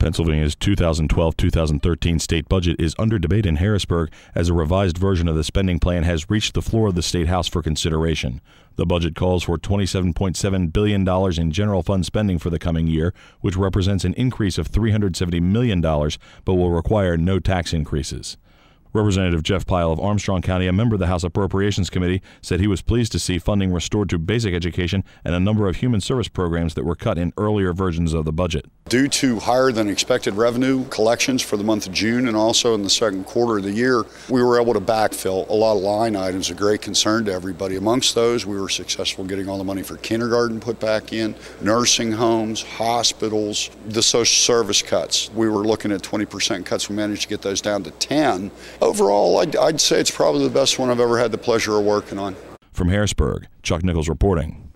Pennsylvania's 2012-2013 state budget is under debate in Harrisburg as a revised version of the spending plan has reached the floor of the state house for consideration. The budget calls for $27.7 billion in general fund spending for the coming year, which represents an increase of $370 million, but will require no tax increases. Representative Jeff Pyle of Armstrong County, a member of the House Appropriations Committee, said he was pleased to see funding restored to basic education and a number of human service programs that were cut in earlier versions of the budget. Due to higher than expected revenue collections for the month of June and also in the second quarter of the year, we were able to backfill a lot of line items of great concern to everybody. Amongst those, we were successful getting all the money for kindergarten put back in, nursing homes, hospitals, the social service cuts. We were looking at 20% cuts. We managed to get those down to 10. Overall, I'd say it's probably the best one I've ever had the pleasure of working on. From Harrisburg, Chuck Nichols reporting.